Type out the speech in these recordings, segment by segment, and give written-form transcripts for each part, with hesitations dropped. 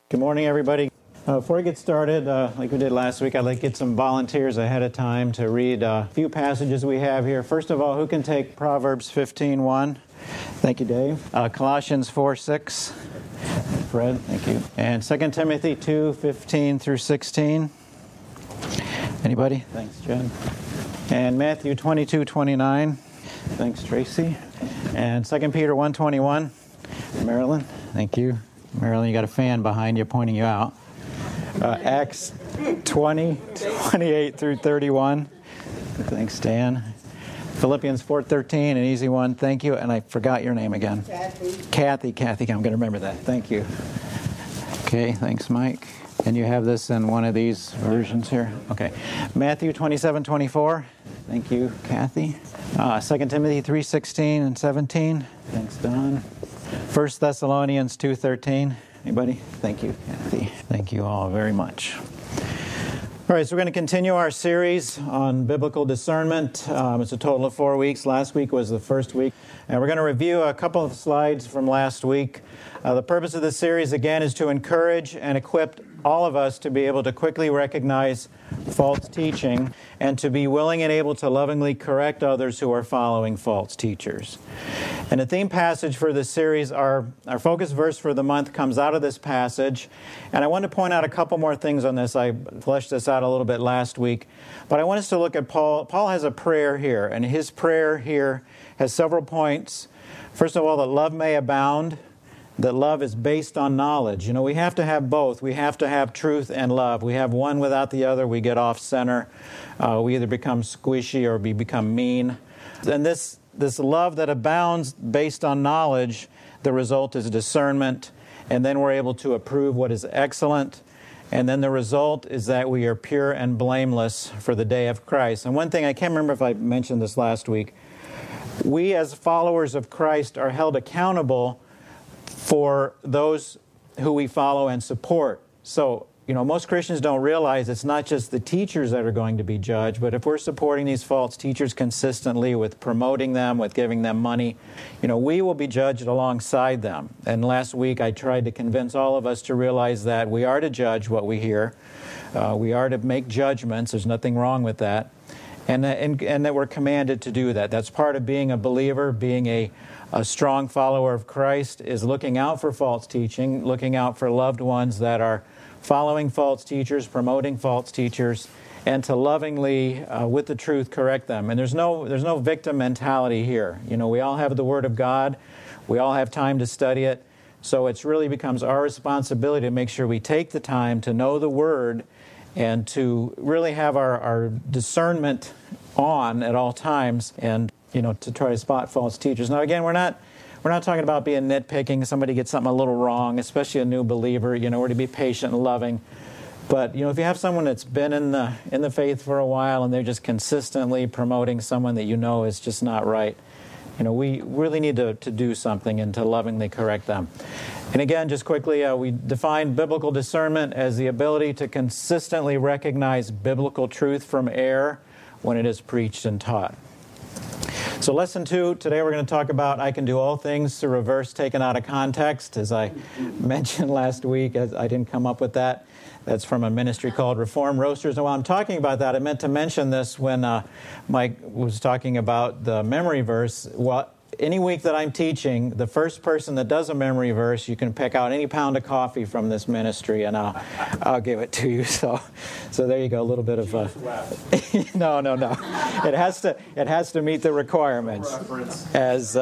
Good morning, everybody. Before we get started, like we did last week, I'd like to get some volunteers ahead of time to read a few passages we have here. First of all, who can take Proverbs 15:1? Thank you, Dave. Colossians 4:6. Fred, thank you. And 2 Timothy 2:15 through 16. Anybody? Thanks, Jen. And Matthew 22:29. Thanks, Tracy. And 2 Peter 1:21. Marilyn, thank you. Marilyn, you got a fan behind you pointing you out. Acts 20:28 through 31. Thanks, Dan. Philippians 4:13, an easy one. Thank you. And I forgot your name again. Kathy. Kathy, I'm going to remember that. Thank you. Okay, thanks, Mike. And you have this in one of these versions here. Okay. Matthew 27:24. Thank you, Kathy. 2 Timothy 3:16 and 17. Thanks, Don. 1 Thessalonians 2:13. Anybody? Thank you, Kathy. Thank you all very much. All right, so we're going to continue our series on biblical discernment. It's a total of 4 weeks. Last week was the first week. And we're going to review a couple of slides from last week. The purpose of this series, again, is to encourage and equip all of us to be able to quickly recognize false teaching and to be willing and able to lovingly correct others who are following false teachers. And the theme passage for this series, our focus verse for the month comes out of this passage. And I want to point out a couple more things on this. I fleshed this out a little bit last week. But I want us to look at Paul. Paul has a prayer here, and his prayer here has several points. First of all, that love may abound, that love is based on knowledge. You know, we have to have both. We have to have truth and love. We have one without the other, we get off center. We either become squishy or we become mean. And this love that abounds based on knowledge, the result is discernment, and then we're able to approve what is excellent, and then the result is that we are pure and blameless for the day of Christ. And one thing, I can't remember if I mentioned this last week, we as followers of Christ are held accountable for those who we follow and support. So, most Christians don't realize it's not just the teachers that are going to be judged, but if we're supporting these false teachers consistently with promoting them, with giving them money, we will be judged alongside them. And last week I tried to convince all of us to realize that we are to judge what we hear. We are to make judgments. There's nothing wrong with that. And that we're commanded to do that. That's part of being a believer, being a strong follower of Christ, is looking out for false teaching, looking out for loved ones that are following false teachers, promoting false teachers, and to lovingly, with the truth, correct them. And there's no victim mentality here. We all have the Word of God. We all have time to study it. So it really becomes our responsibility to make sure we take the time to know the Word and to really have our discernment on at all times, and to try to spot false teachers. Now, again, we're not talking about being nitpicking. Somebody gets something a little wrong, especially a new believer. We're to be patient and loving. But if you have someone that's been in the faith for a while and they're just consistently promoting someone that is just not right, we really need to do something and to lovingly correct them. And again, just quickly, we define biblical discernment as the ability to consistently recognize biblical truth from error when it is preached and taught. So lesson 2, today we're going to talk about I can do all things through a verse taken out of context. As I mentioned last week, I didn't come up with that. That's from a ministry called Reformed Roasters. And while I'm talking about that, I meant to mention this when Mike was talking about the memory verse. Well, any week that I'm teaching, the first person that does a memory verse, you can pick out any pound of coffee from this ministry, and I'll give it to you. So there you go. A little bit of no. It has to meet the requirements as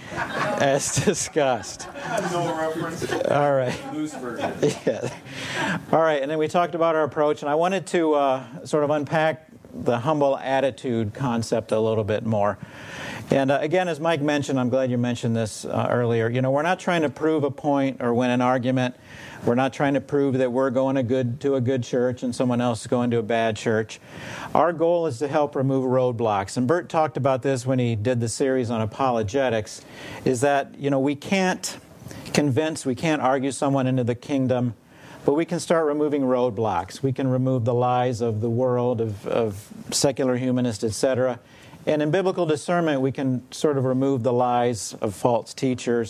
discussed. No reference. All right. Loose version. Yeah. All right. And then we talked about our approach, and I wanted to sort of unpack the humble attitude concept a little bit more. And again, as Mike mentioned, I'm glad you mentioned this earlier, we're not trying to prove a point or win an argument. We're not trying to prove that we're going to a good church and someone else is going to a bad church. Our goal is to help remove roadblocks. And Bert talked about this when he did the series on apologetics, is that, we can't convince, we can't argue someone into the kingdom, but we can start removing roadblocks. We can remove the lies of the world, of secular humanists, etc. And in biblical discernment, we can sort of remove the lies of false teachers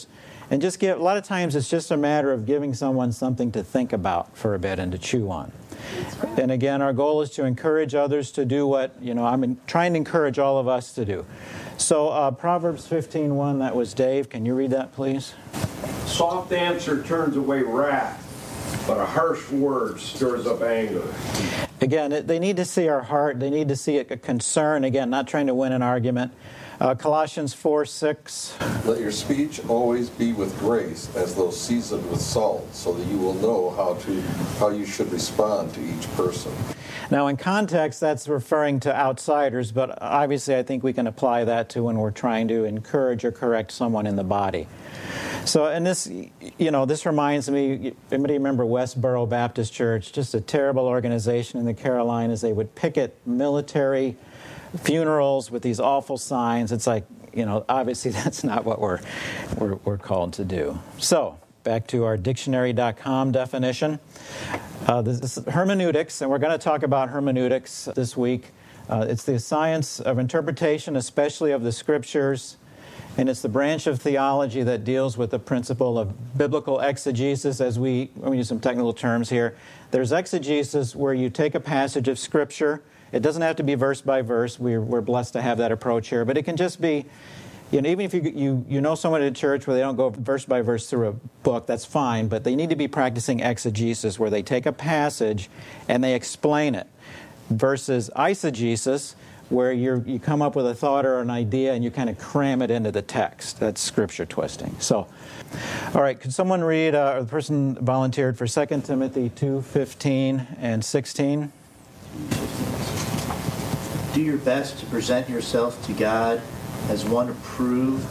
And just a lot of times it's just a matter of giving someone something to think about for a bit and to chew on. Right. And again, our goal is to encourage others to do what, I'm trying to encourage all of us to do. So Proverbs 15:1, that was Dave. Can you read that, please? Soft answer turns away wrath, but a harsh word stirs up anger. Again, they need to see our heart. They need to see a concern. Again, not trying to win an argument. Colossians 4:6. Let your speech always be with grace, as though seasoned with salt, so that you will know how you should respond to each person. Now, in context, that's referring to outsiders, but obviously I think we can apply that to when we're trying to encourage or correct someone in the body. So, and this, this reminds me, anybody remember Westboro Baptist Church? Just a terrible organization in the Carolinas. They would picket military funerals with these awful signs. It's like, obviously that's not what we're called to do. So, back to our dictionary.com definition. This is hermeneutics, and we're going to talk about hermeneutics this week. It's the science of interpretation, especially of the Scriptures, and it's the branch of theology that deals with the principle of biblical exegesis. As we use some technical terms here, there's exegesis where you take a passage of Scripture. It doesn't have to be verse by verse. We're blessed to have that approach here, but it can just be, even if you know someone at a church where they don't go verse by verse through a book, that's fine, but they need to be practicing exegesis where they take a passage and they explain it, versus eisegesis where you come up with a thought or an idea and you kind of cram it into the text. That's Scripture twisting. So, all right, could someone read, the person volunteered for 2 Timothy 2:15 and 16? Do your best to present yourself to God as one approved,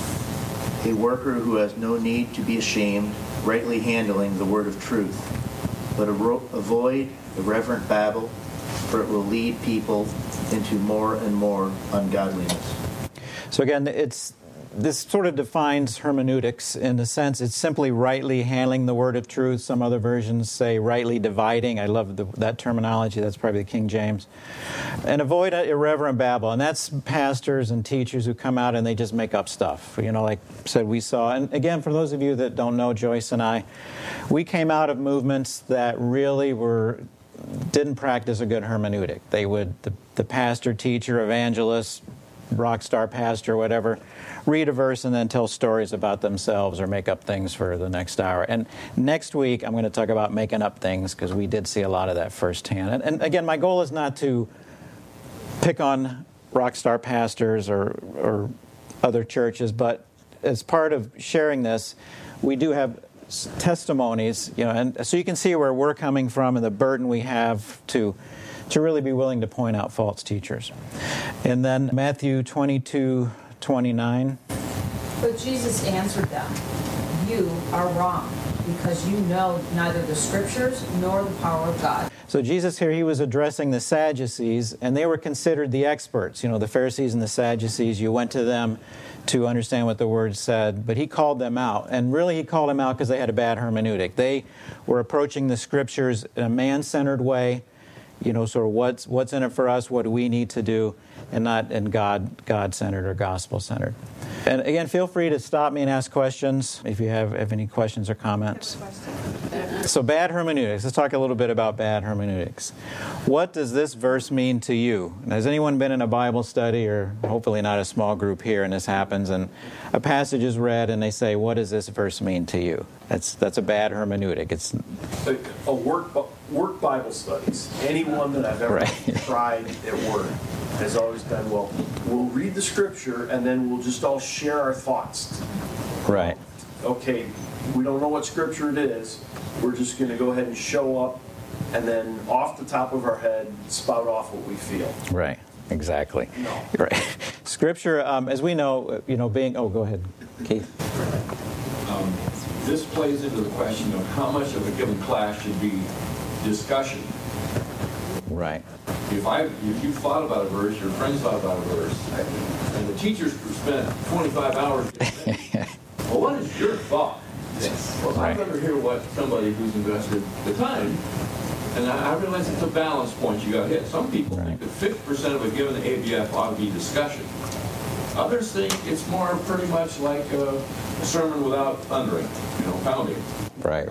a worker who has no need to be ashamed, rightly handling the word of truth. But avoid irreverent babble, for it will lead people into more and more ungodliness. So again, this sort of defines hermeneutics in the sense it's simply rightly handling the word of truth. Some other versions say rightly dividing. I love that terminology. That's probably the King James. And avoid irreverent babble. And that's pastors and teachers who come out and they just make up stuff. Like I said, we saw. And again, for those of you that don't know Joyce and I, we came out of movements that really didn't practice a good hermeneutic. They would, the pastor, teacher, evangelist, rock star pastor, whatever, read a verse and then tell stories about themselves or make up things for the next hour. And next week, I'm going to talk about making up things because we did see a lot of that firsthand. And again, my goal is not to pick on rock star pastors or other churches, but as part of sharing this, we do have testimonies, and so you can see where we're coming from and the burden we have to really be willing to point out false teachers. And then Matthew 22:29. But Jesus answered them, "You are wrong, because you know neither the Scriptures nor the power of God." So Jesus here, he was addressing the Sadducees, and they were considered the experts. The Pharisees and the Sadducees, you went to them to understand what the Word said, but he called them out. And really he called them out because they had a bad hermeneutic. They were approaching the Scriptures in a man-centered way, sort of what's in it for us, what do we need to do, and not in God-centered or gospel-centered. And again, feel free to stop me and ask questions if you have any questions or comments. So bad hermeneutics. Let's talk a little bit about bad hermeneutics. What does this verse mean to you? Has anyone been in a Bible study, or hopefully not a small group here, and this happens, and a passage is read and they say, what does this verse mean to you? That's a bad hermeneutic. It's like a work Bible studies. Anyone that I've ever tried at work has always done, well, we'll read the Scripture and then we'll just all share our thoughts. Right. Okay, we don't know what Scripture it is. We're just going to go ahead and show up and then off the top of our head spout off what we feel. Right. Exactly. No. Right. Scripture, as we know, being... Oh, go ahead, Keith. This plays into the question of how much of a given class should be discussion. Right. If you thought about a verse, your friends thought about a verse, and the teachers spent 25 hours. Well, what is your thought? Yes. Well, I'd rather hear what somebody who's invested the time. And I realize it's a balance point you got to hit. Some people think that 50% of a given ABF ought to be discussion. Others think it's more pretty much like a sermon without thundering, pounding. Right.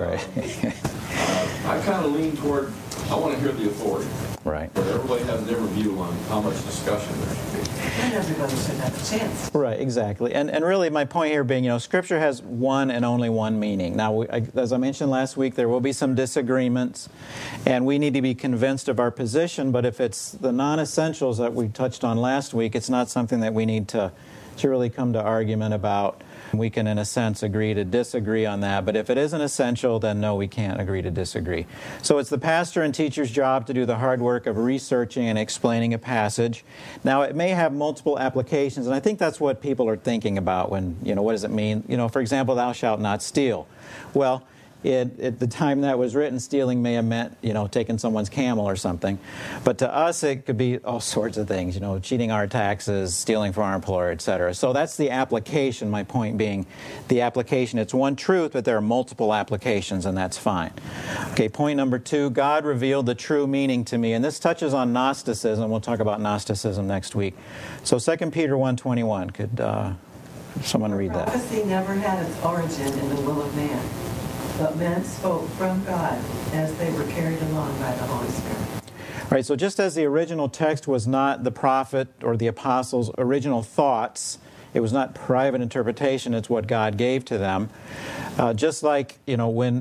I kind of lean toward, I want to hear the authority. Right. But everybody has their view on how much discussion there should be. And everybody should have a chance. Right, exactly. And really my point here being, Scripture has one and only one meaning. Now, as I mentioned last week, there will be some disagreements, and we need to be convinced of our position, but if it's the non-essentials that we touched on last week, it's not something that we need to really come to argument about. We can, in a sense, agree to disagree on that, but if it isn't essential, then no, we can't agree to disagree. So it's the pastor and teacher's job to do the hard work of researching and explaining a passage. Now, it may have multiple applications, and I think that's what people are thinking about when, what does it mean? For example, thou shalt not steal. Well, at the time that was written, stealing may have meant, taking someone's camel or something. But to us, it could be all sorts of things, cheating our taxes, stealing from our employer, etc. So that's the application, my point being the application. It's one truth, but there are multiple applications, and that's fine. Okay, point number 2, God revealed the true meaning to me. And this touches on Gnosticism. We'll talk about Gnosticism next week. So 2 Peter 1:21. Could someone read that? Prophecy never had its origin in the will of man, but men spoke from God as they were carried along by the Holy Spirit. Right, so just as the original text was not the prophet or the apostles' original thoughts, it was not private interpretation, it's what God gave to them. Just like, when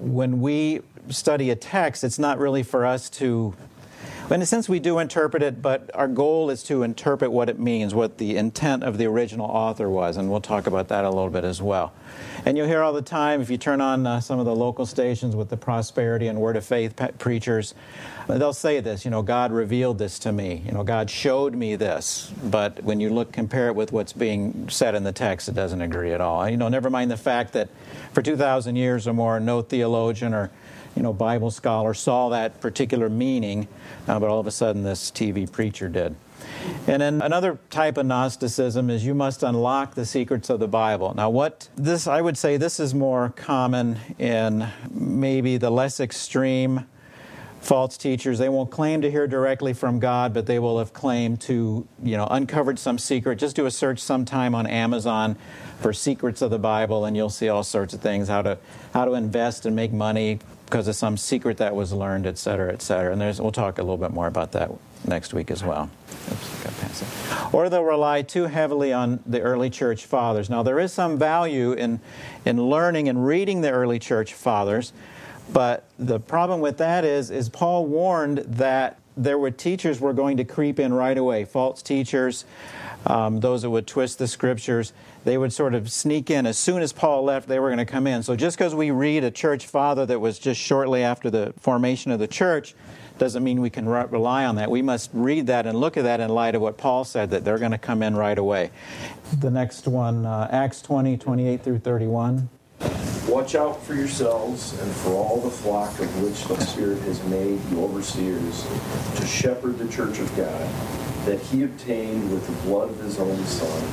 we study a text, it's not really for us to... In a sense, we do interpret it, but our goal is to interpret what it means, what the intent of the original author was, and we'll talk about that a little bit as well. And you'll hear all the time, if you turn on some of the local stations with the prosperity and word of faith preachers, they'll say this, God revealed this to me, God showed me this. But when you compare it with what's being said in the text, it doesn't agree at all. Never mind the fact that for 2,000 years or more, no theologian or Bible scholar saw that particular meaning, but all of a sudden this TV preacher did. And then another type of Gnosticism is you must unlock the secrets of the Bible. Now I would say this is more common in maybe the less extreme false teachers. They won't claim to hear directly from God, but they will have claimed to, uncovered some secret. Just do a search sometime on Amazon for secrets of the Bible, and you'll see all sorts of things, how to invest and make money because of some secret that was learned, et cetera, et cetera. And we'll talk a little bit more about that next week as well. Oops, got past it. Or they'll rely too heavily on the early church fathers. Now, there is some value in learning and reading the early church fathers, but the problem with that is Paul warned that teachers were going to creep in right away, false teachers, those that would twist the Scriptures. They would sort of sneak in. As soon as Paul left, they were going to come in. So just because we read a church father that was just shortly after the formation of the church doesn't mean we can rely on that. We must read that and look at that in light of what Paul said, that they're going to come in right away. The next one, Acts 20:28 through 31. Watch out for yourselves and for all the flock of which the Spirit has made you overseers to shepherd the church of God, that he obtained with the blood of his own Son.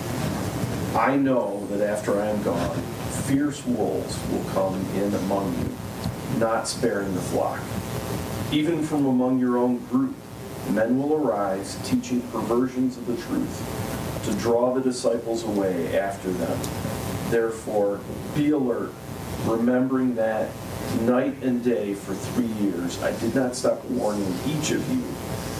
I know that after I am gone, fierce wolves will come in among you, not sparing the flock. Even from among your own group, men will arise, teaching perversions of the truth, to draw the disciples away after them. Therefore, be alert, remembering that night and day for 3 years I did not stop warning each of you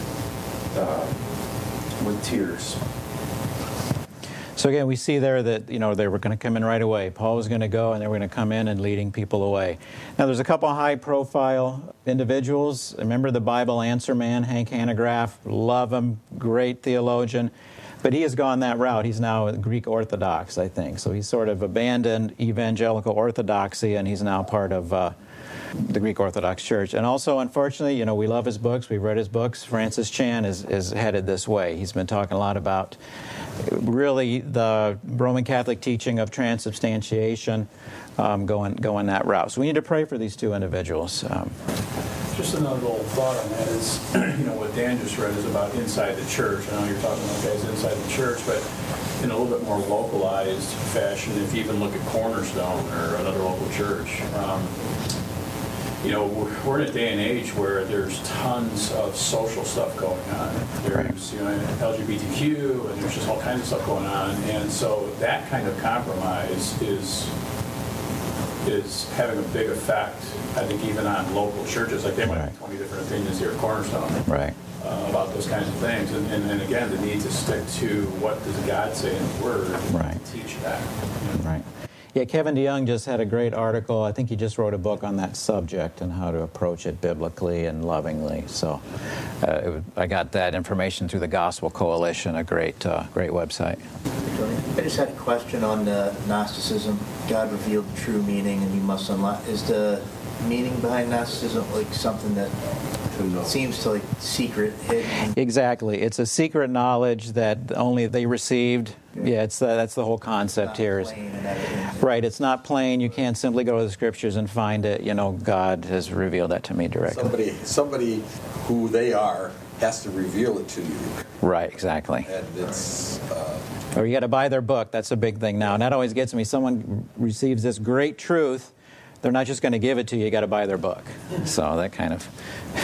with tears. So again, we see there that, they were going to come in right away. Paul was going to go, and they were going to come in and leading people away. Now, there's a couple of high-profile individuals. Remember the Bible answer man, Hank Hanegraaff? Love him, great theologian. But he has gone that route. He's now Greek Orthodox, I think. So he's sort of abandoned evangelical orthodoxy, and he's now part of the Greek Orthodox Church. And also, unfortunately, we love his books. We've read his books. Francis Chan is headed this way. He's been talking a lot about really the Roman Catholic teaching of transubstantiation, going that route. So we need to pray for these two individuals. Just another little thought on that is, what Dan just read is about inside the church. I know you're talking about guys inside the church, but in a little bit more localized fashion, if you even look at Cornerstone or another local church, we're in a day and age where there's tons of social stuff going on. There's LGBTQ, and there's just all kinds of stuff going on. And so that kind of compromise is having a big effect, I think, even on local churches. Like they might have 20 different opinions here at Cornerstone about those kinds of things. And again, the need to stick to what does God say in the Word and teach that. Right. Yeah, Kevin DeYoung just had a great article. I think he just wrote a book on that subject and how to approach it biblically and lovingly. So I got that information through the Gospel Coalition, a great website. I just had a question on Gnosticism. God revealed the true meaning, and you must unlock. Is the meaning behind Gnosticism like something that seems to like secret, hidden? Exactly. It's a secret knowledge that only they received. Yeah, that's the whole concept here. Right, it's not plain. You can't simply go to the Scriptures and find it. God has revealed that to me directly. Somebody who they are has to reveal it to you. Right, exactly. And it's... Or you got to buy their book. That's a big thing now. And that always gets me. Someone receives this great truth. They're not just going to give it to you. You got to buy their book. So that kind of...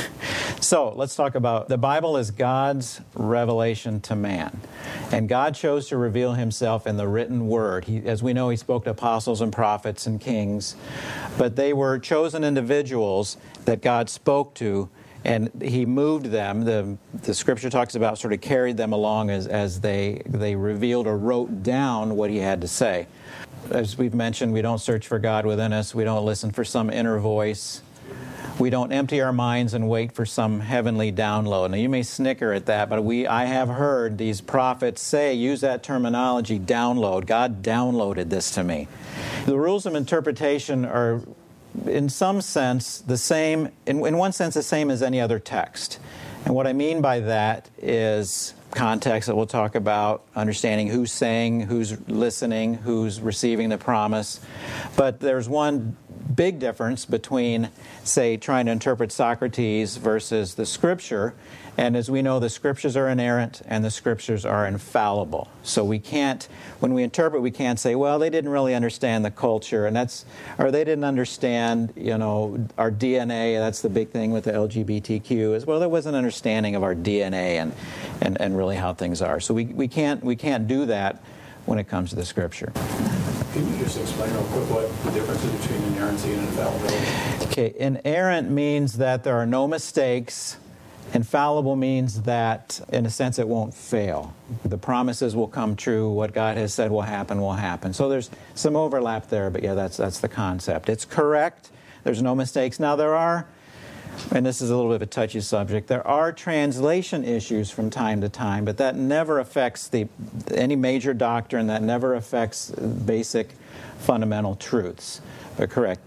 So let's talk about the Bible is God's revelation to man. And God chose to reveal himself in the written word. As we know, he spoke to apostles and prophets and kings. But they were chosen individuals that God spoke to, and he moved them. The Scripture talks about sort of carried them along as they revealed or wrote down what he had to say. As we've mentioned, we don't search for God within us. We don't listen for some inner voice. We don't empty our minds and wait for some heavenly download. Now, you may snicker at that, but I have heard these prophets use that terminology, download. God downloaded this to me. The rules of interpretation are, in some sense, the same, in one sense, the same as any other text. And what I mean by that is context that we'll talk about, understanding who's saying, who's listening, who's receiving the promise. But there's one big difference between, say, trying to interpret Socrates versus the Scripture. And as we know, the Scriptures are inerrant and the Scriptures are infallible. So we can't, when we interpret, we can't say, well, they didn't really understand the culture, or they didn't understand, our DNA. That's the big thing with the LGBTQ, as well. There was an understanding of our DNA and really how things are. So we can't do that when it comes to the Scripture. Can you just explain real quick what the difference is between inerrancy and infallibility? Okay, inerrant means that there are no mistakes. Infallible means that, in a sense, it won't fail. The promises will come true. What God has said will happen will happen. So there's some overlap there, but yeah, that's the concept. It's correct. There's no mistakes. Now there are, and this is a little bit of a touchy subject, there are translation issues from time to time, but that never affects any major doctrine. That never affects basic fundamental truths. But correct,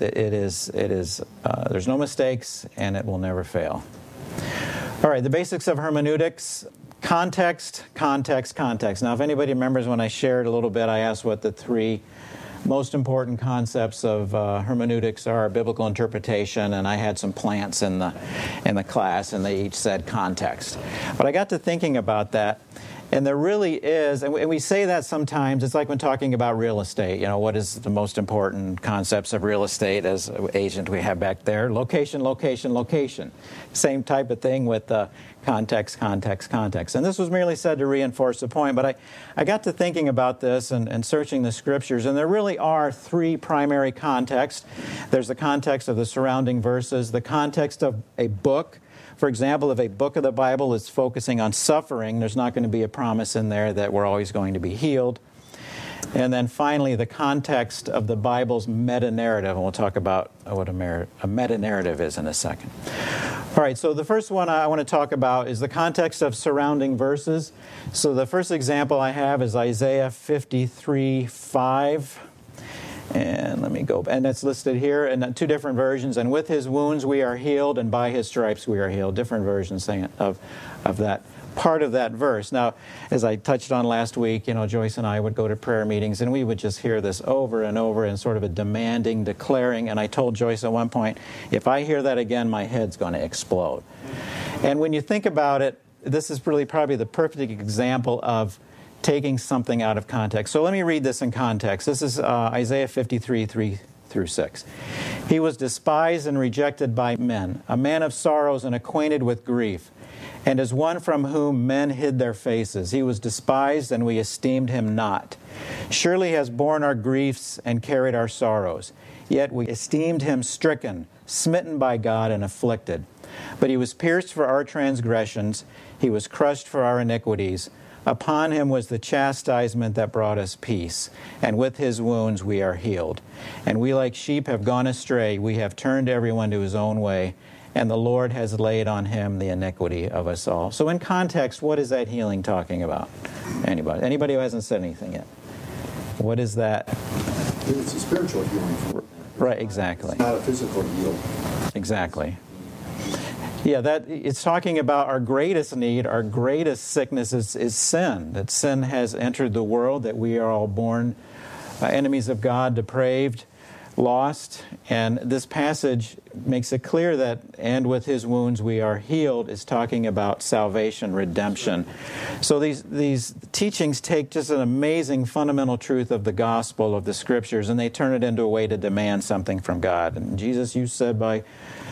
there's no mistakes, and it will never fail. All right, the basics of hermeneutics: context, context, context. Now, if anybody remembers when I shared a little bit, I asked what the three most important concepts of hermeneutics are: biblical interpretation, and I had some plants in the class, and they each said context. But I got to thinking about that, and there really is, and we say that sometimes. It's like when talking about real estate. What is the most important concepts of real estate as an agent we have back there? Location, location, location. Same type of thing with context, context, context. And this was merely said to reinforce the point, but I got to thinking about this and searching the Scriptures, and there really are three primary contexts. There's the context of the surrounding verses, the context of a book. For example, if a book of the Bible is focusing on suffering, there's not going to be a promise in there that we're always going to be healed. And then finally, the context of the Bible's meta-narrative. And we'll talk about what a meta-narrative is in a second. All right, so the first one I want to talk about is the context of surrounding verses. So the first example I have is Isaiah 53:5. And let me go, and it's listed here in two different versions. And with his wounds we are healed, and by his stripes we are healed. Different versions saying of that part of that verse. Now, as I touched on last week, Joyce and I would go to prayer meetings, and we would just hear this over and over in sort of a demanding, declaring. And I told Joyce at one point, if I hear that again, my head's going to explode. And when you think about it, this is really probably the perfect example of taking something out of context. So let me read this in context. This is Isaiah 53:3-6. He was despised and rejected by men, a man of sorrows and acquainted with grief, and as one from whom men hid their faces. He was despised, and we esteemed him not. Surely he has borne our griefs and carried our sorrows. Yet we esteemed him stricken, smitten by God, and afflicted. But he was pierced for our transgressions, he was crushed for our iniquities. Upon him was the chastisement that brought us peace, and with his wounds we are healed. And we like sheep have gone astray, we have turned everyone to his own way, and the Lord has laid on him the iniquity of us all. So in context, what is that healing talking about? Anybody? Anybody who hasn't said anything yet? What is that? It's a spiritual healing. Right, exactly. It's not a physical healing. Exactly. Yeah, that it's talking about our greatest need, our greatest sickness is sin. That sin has entered the world, that we are all born enemies of God, depraved, lost. And this passage makes it clear that, and with his wounds we are healed, is talking about salvation, redemption. So these teachings take just an amazing fundamental truth of the gospel, of the scriptures, and they turn it into a way to demand something from God. And Jesus, you said by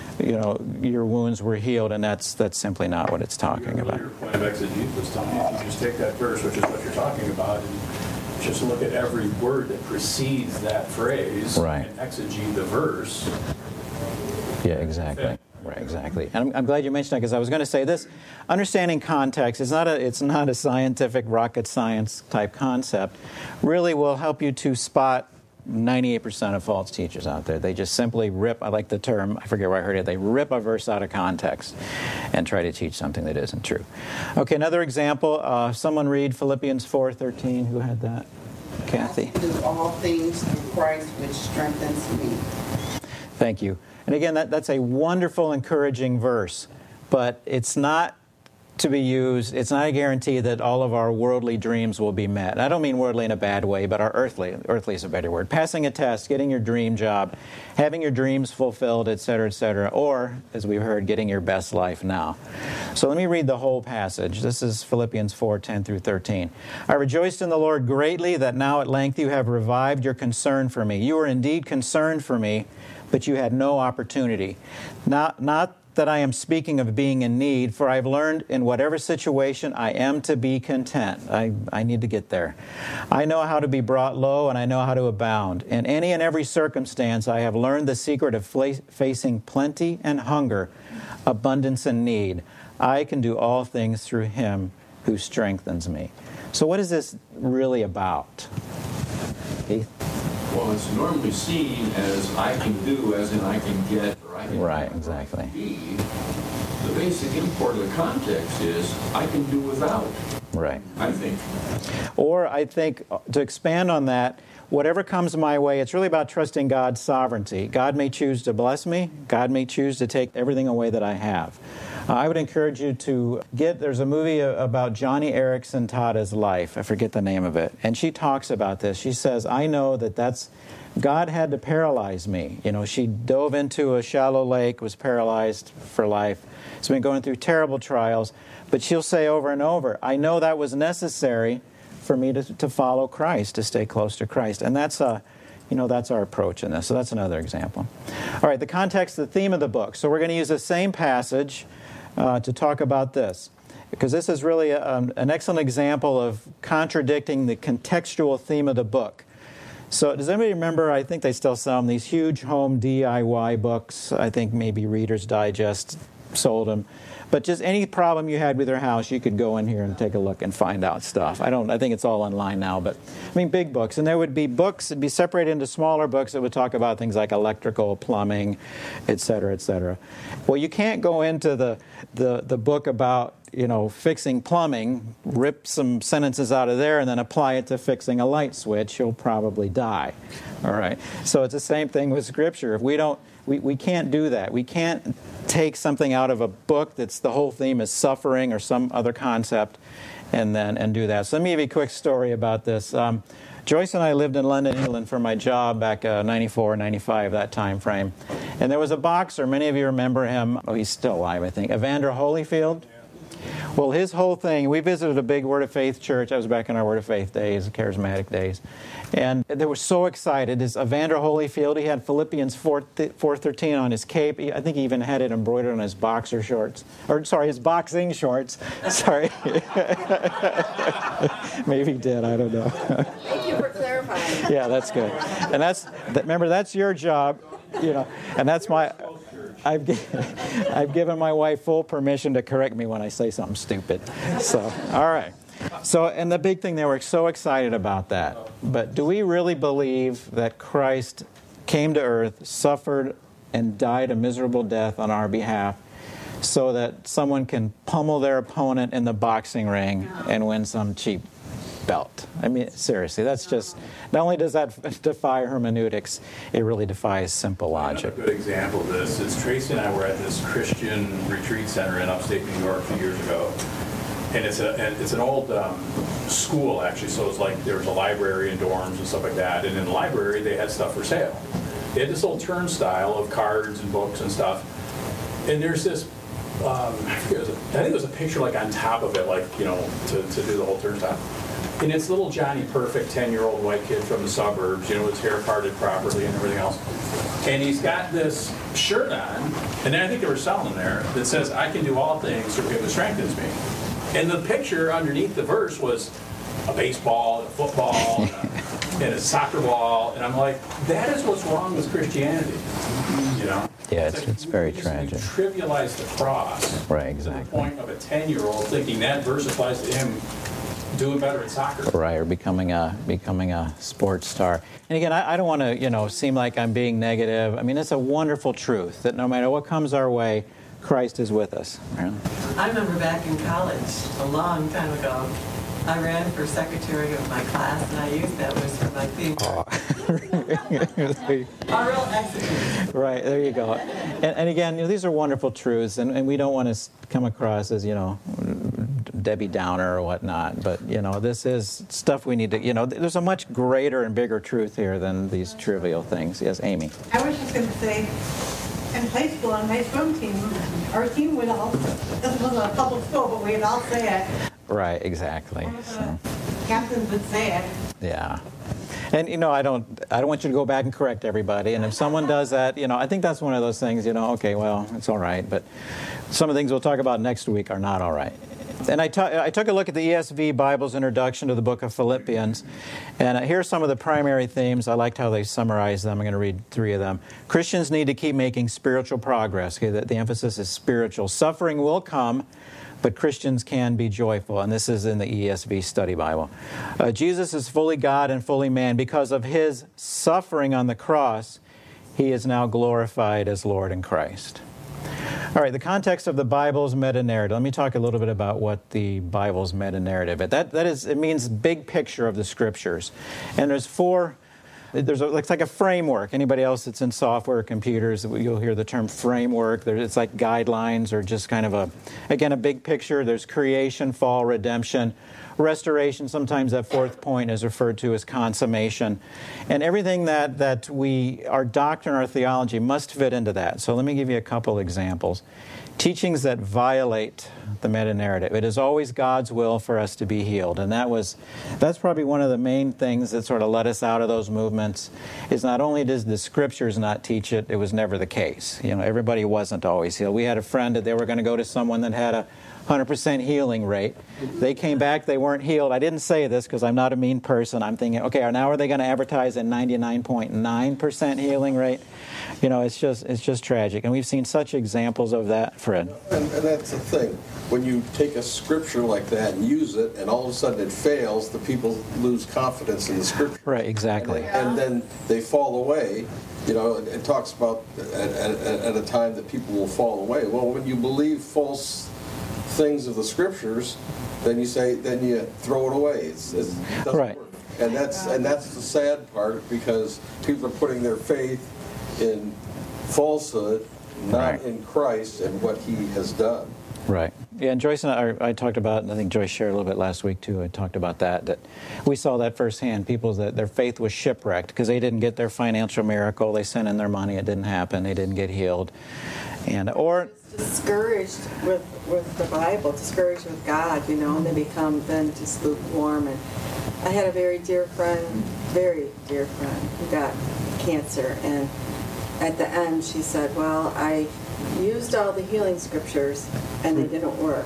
your wounds were healed, and that's simply not what it's talking about. Your point of exegesis, Tony, if you just take that verse, which is what you're talking about, and just look at every word that precedes that phrase, right, and exegete the verse. Yeah, exactly. Right, exactly. And I'm glad you mentioned that, because I was going to say this: understanding context is not a scientific rocket science type concept. Really will help you to spot 98% of false teachers out there. They just simply rip, I like the term, I forget where I heard it, they rip a verse out of context and try to teach something that isn't true. Okay, another example, someone read Philippians 4:13. Who had that? Kathy? I do all things through Christ which strengthens me. Thank you. And again, that's a wonderful, encouraging verse, but it's not to be used, it's not a guarantee that all of our worldly dreams will be met. And I don't mean worldly in a bad way, but our earthly is a better word. Passing a test, getting your dream job, having your dreams fulfilled, etc., or, as we've heard, getting your best life now. So let me read the whole passage. This is Philippians 4:10 through 13. I rejoiced in the Lord greatly that now at length you have revived your concern for me. You were indeed concerned for me, but you had no opportunity. Not that I am speaking of being in need, for I've learned in whatever situation I am to be content. I need to get there. I know how to be brought low, and I know how to abound. In any and every circumstance, I have learned the secret of facing plenty and hunger, abundance and need. I can do all things through him who strengthens me. So what is this really about? Keith? Well, it's normally seen as I can do, as in I can get, or I can right, exactly. be. The basic import of the context is I can do without. Right. I think. Or I think, to expand on that, whatever comes my way, it's really about trusting God's sovereignty. God may choose to bless me. God may choose to take everything away that I have. I would encourage you to there's a movie about Johnny Erickson Tada's life. I forget the name of it. And she talks about this. She says, I know that's God had to paralyze me. She dove into a shallow lake, was paralyzed for life. She's been going through terrible trials. But she'll say over and over, I know that was necessary for me to follow Christ, to stay close to Christ. And that's that's our approach in this. So that's another example. All right, the context, the theme of the book. So we're going to use the same passage to talk about this, because this is really an excellent example of contradicting the contextual theme of the book. So does anybody remember, I think they still sell them, these huge home DIY books? I think maybe Reader's Digest sold them. But just any problem you had with your house, you could go in here and take a look and find out stuff. I think it's all online now, but big books. And there would be books, it'd be separated into smaller books that would talk about things like electrical, plumbing, et cetera, et cetera. Well, you can't go into the book about, fixing plumbing, rip some sentences out of there and then apply it to fixing a light switch. You'll probably die. All right. So it's the same thing with Scripture. If we can't do that. We can't take something out of a book that's the whole theme is suffering or some other concept and do that. So let me give you a quick story about this. Joyce and I lived in London, England for my job back 94, 95, that time frame. And there was a boxer, many of you remember him, he's still alive, I think, Evander Holyfield. Well, his whole thing, we visited a big Word of Faith church. I was back in our Word of Faith days, charismatic days. And they were so excited. This Evander Holyfield, he had Philippians 4:13 on his cape. I think he even had it embroidered on his boxer shorts. Or, sorry, his boxing shorts. Sorry. Maybe he did, I don't know. Thank you for clarifying. Yeah, that's good. And remember, that's your job, you know, and that's my... I've given my wife full permission to correct me when I say something stupid. So, all right. So, and the big thing, they were so excited about that. But do we really believe that Christ came to earth, suffered, and died a miserable death on our behalf so that someone can pummel their opponent in the boxing ring and win some cheap belt? I mean, seriously, that's just, not only does that defy hermeneutics, it really defies simple logic. Another good example of this is Tracy and I were at this Christian retreat center in upstate New York a few years ago. And it's an old school, actually, so it's like there was a library and dorms and stuff like that. And in the library, they had stuff for sale. They had this old turnstile of cards and books and stuff. And there's this, I think it was a picture like on top of it, like, you know, to do the whole turnstile. And it's little Johnny Perfect, 10-year-old white kid from the suburbs, you know, his hair parted properly and everything else. And he's got this shirt on, and then I think they were selling there, that says, "I can do all things through him who strengthens me." And the picture underneath the verse was a baseball, a football, and a soccer ball. And I'm like, that is what's wrong with Christianity, you know? Yeah, it's very tragic. We trivialize the cross. Right, exactly. To the point of a 10-year-old thinking that verse applies to him doing better at soccer. Right, or becoming a sports star. And again, I don't want to, seem like I'm being negative. I mean, it's a wonderful truth that no matter what comes our way, Christ is with us. Right? I remember back in college, a long time ago, I ran for secretary of my class, and I used that was for my theme. A real execution. Right, there you go. And again, these are wonderful truths, and we don't want to come across as, Debbie Downer or whatnot, but, this is stuff we need to, there's a much greater and bigger truth here than these trivial things. Yes, Amy? I was just going to say, in high school, on my swim team, our team would all, this wasn't a public school, but we'd all say it. Right, exactly. One of the captains would say it. Yeah. And, I don't want you to go back and correct everybody. And if someone does that, I think that's one of those things, okay, well, it's all right. But some of the things we'll talk about next week are not all right. And I took a look at the ESV Bible's introduction to the book of Philippians. And here are some of the primary themes. I liked how they summarized them. I'm going to read 3 of them. Christians need to keep making spiritual progress. Okay, the emphasis is spiritual. Suffering will come, but Christians can be joyful. And this is in the ESV Study Bible. Jesus is fully God and fully man. Because of his suffering on the cross, he is now glorified as Lord in Christ. All right, the context of the Bible's meta-narrative. Let me talk a little bit about what the Bible's meta-narrative is. That is, it means big picture of the Scriptures. And there's it's like a framework. Anybody else that's in software or computers, you'll hear the term framework. It's like guidelines or just kind of a big picture. There's creation, fall, redemption, restoration. Sometimes that 4th point is referred to as consummation. And everything that our doctrine, our theology must fit into that. So let me give you a couple examples. Teachings that violate the meta-narrative. It is always God's will for us to be healed. And that's probably one of the main things that sort of led us out of those movements, is not only does the Scriptures not teach it, it was never the case. Everybody wasn't always healed. We had a friend that they were going to go to someone that had a 100% healing rate. They came back, they weren't healed. I didn't say this because I'm not a mean person. I'm thinking, okay, now are they going to advertise a 99.9% healing rate? It's just tragic. And we've seen such examples of that, Fred. And that's the thing. When you take a scripture like that and use it, and all of a sudden it fails, the people lose confidence in the scripture. Right, exactly. And then they fall away. It talks about at a time that people will fall away. Well, when you believe false things of the scriptures, then you throw it away. It doesn't right. work. And that's the sad part, because people are putting their faith in falsehood, not right. in Christ and what he has done. Right. Yeah, and Joyce and I talked about, and I think Joyce shared a little bit last week too, I talked about that we saw that firsthand, people that their faith was shipwrecked because they didn't get their financial miracle, they sent in their money, it didn't happen, they didn't get healed. Or discouraged with the Bible, discouraged with God, and they become then just lukewarm. And I had a very dear friend, who got cancer, and at the end she said, well, I used all the healing scriptures and they didn't work.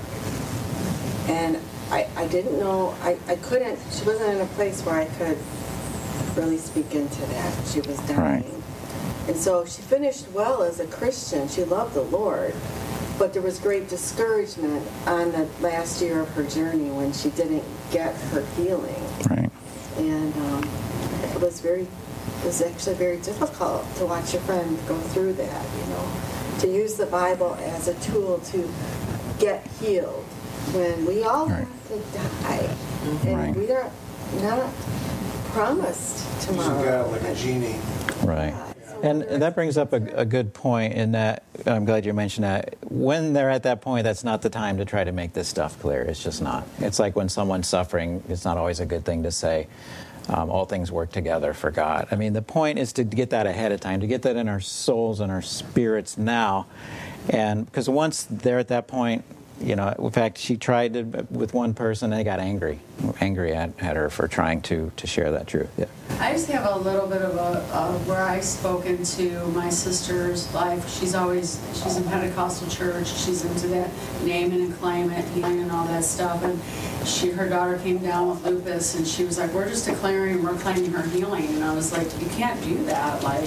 And I didn't know, I couldn't, she wasn't in a place where I could really speak into that. She was dying. Right. And so she finished well as a Christian. She loved the Lord. But there was great discouragement on the last year of her journey when she didn't get her healing. Right. And it was actually very difficult to watch your friend go through that, to use the Bible as a tool to get healed when we all have to die. And we are not promised tomorrow. Using God like a genie. Right. And that brings up a good point in that, I'm glad you mentioned that, when they're at that point, that's not the time to try to make this stuff clear. It's just not. It's like when someone's suffering, it's not always a good thing to say, all things work together for God. I mean, the point is to get that ahead of time, to get that in our souls and our spirits now. And because once they're at that point, in fact, she tried to, with one person, and they got angry at her for trying to share that truth. Yeah. I just have a little bit of where I've spoken to my sister's life. She's in Pentecostal church. She's into that name it and claim it, healing and all that stuff. And her daughter came down with lupus, and she was like, we're just declaring, we're claiming her healing. And I was like, you can't do that. Like,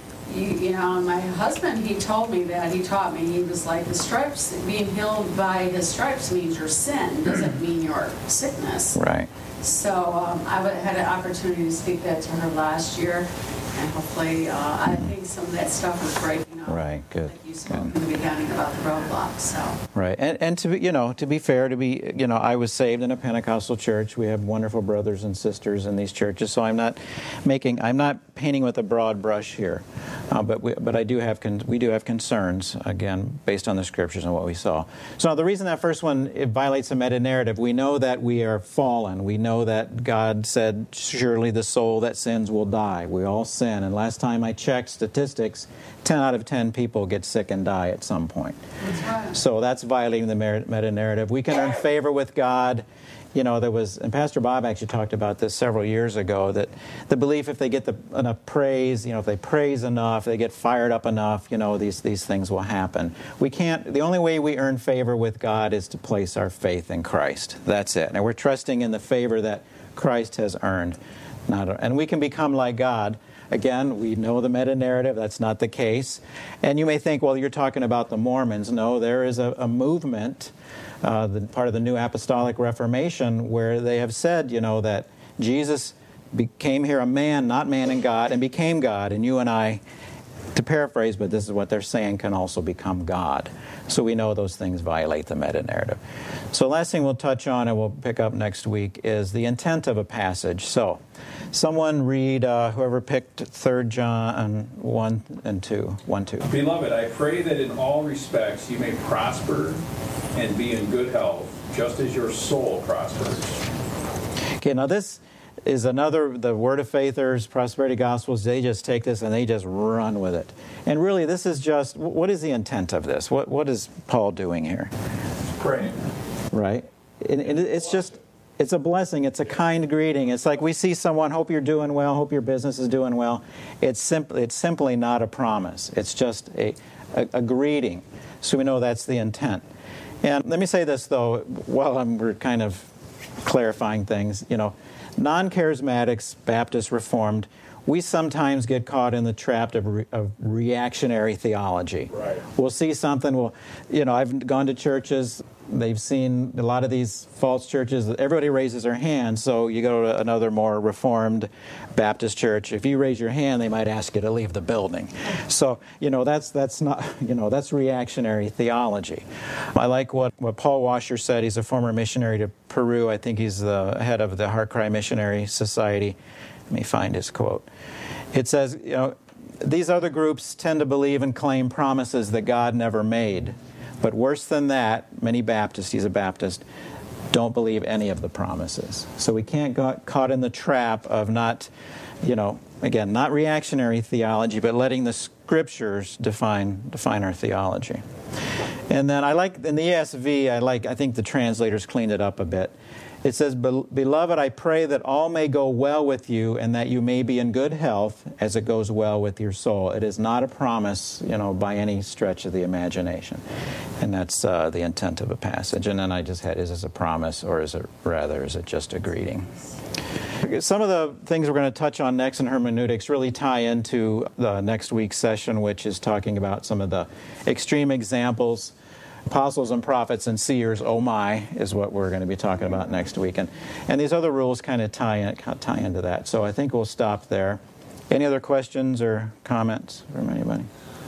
and my husband, he told me that. He taught me. He was like, the stripes, being healed by his stripes means your sin, doesn't mean your sickness. Right. So I had an opportunity to speak that to her last year, and hopefully, I think some of that stuff is breaking up. Right. Good. Like you spoke in the beginning about the roadblocks. So. Right. And to be fair, I was saved in a Pentecostal church. We have wonderful brothers and sisters in these churches. So I'm not painting with a broad brush here, but we do have concerns, again, based on the scriptures and what we saw. So the reason that first one, it violates the meta-narrative, we know that we are fallen. We know that God said, surely the soul that sins will die. We all sin. And last time I checked statistics, 10 out of 10 people get sick and die at some point. That's right. So that's violating the meta-narrative. We can earn favor with God. And Pastor Bob actually talked about this several years ago, that the belief if they get enough praise, if they praise enough, they get fired up enough, these things will happen. The only way we earn favor with God is to place our faith in Christ. That's it. And we're trusting in the favor that Christ has earned. And we can become like God. Again, we know the meta-narrative. That's not the case. And you may think, well, you're talking about the Mormons. No, there is a movement, part of the New Apostolic Reformation, where they have said, that Jesus became here a man, not man and God, and became God. And you and I, to paraphrase, but this is what they're saying, can also become God. So we know those things violate the meta-narrative. So last thing we'll touch on, and we'll pick up next week, is the intent of a passage. So someone read, whoever picked 3 John 1 and 2. 1, 2. Beloved, I pray that in all respects you may prosper and be in good health, just as your soul prospers. Okay, now this is the Word of Faithers, Prosperity Gospels, they just take this and they just run with it. And really, this is just, what is the intent of this? What is Paul doing here? Praying. Right? And it's a blessing. It's a kind greeting. It's like we see someone, hope you're doing well, hope your business is doing well. It's simply not a promise. It's just a greeting. So we know that's the intent. And let me say this, though, while we're kind of clarifying things, non-charismatics, Baptist, Reformed, we sometimes get caught in the trap of reactionary theology. Right. We'll see something, I've gone to churches, they've seen a lot of these false churches, everybody raises their hand, so you go to another more Reformed Baptist church, if you raise your hand, they might ask you to leave the building. So, that's not, that's reactionary theology. I like what Paul Washer said. He's a former missionary to Peru. I think he's the head of the Heart Cry Missionary Society. Let me find his quote. It says, these other groups tend to believe and claim promises that God never made. But worse than that, many Baptists, he's a Baptist, don't believe any of the promises. So we can't get caught in the trap of not, again, not reactionary theology, but letting the Scriptures define our theology. And then in the ESV, I think the translators cleaned it up a bit. It says, "Beloved, I pray that all may go well with you and that you may be in good health as it goes well with your soul." It is not a promise, by any stretch of the imagination. And that's the intent of a passage. And then I just had, is this a promise or is it just a greeting? Some of the things we're going to touch on next in hermeneutics really tie into the next week's session, which is talking about some of the extreme examples. Apostles and prophets and seers, oh my, is what we're going to be talking about next week. And these other rules kind of tie into that. So I think we'll stop there. Any other questions or comments from anybody?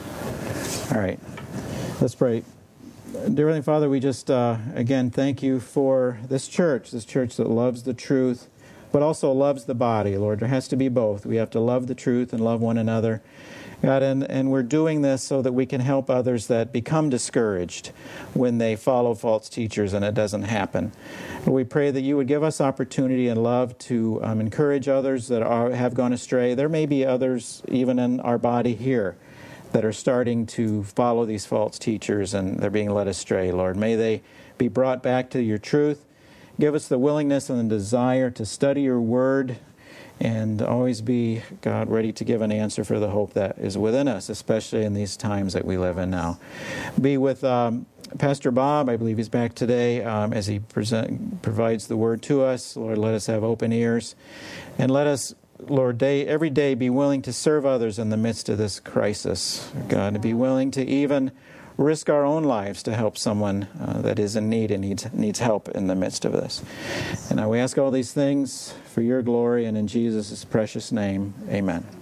All right. Let's pray. Dear Heavenly Father, we just, again, thank you for this church that loves the truth, but also loves the body, Lord. There has to be both. We have to love the truth and love one another. God, and we're doing this so that we can help others that become discouraged when they follow false teachers and it doesn't happen. We pray that you would give us opportunity and love to encourage others that have gone astray. There may be others even in our body here that are starting to follow these false teachers and they're being led astray, Lord. May they be brought back to your truth. Give us the willingness and the desire to study your word and always be, God, ready to give an answer for the hope that is within us, especially in these times that we live in now. Be with Pastor Bob. I believe he's back today as he provides the word to us. Lord, let us have open ears. And let us, Lord, every day be willing to serve others in the midst of this crisis. God, to be willing to even risk our own lives to help someone that is in need and needs help in the midst of this. And we ask all these things for your glory and in Jesus' precious name, amen.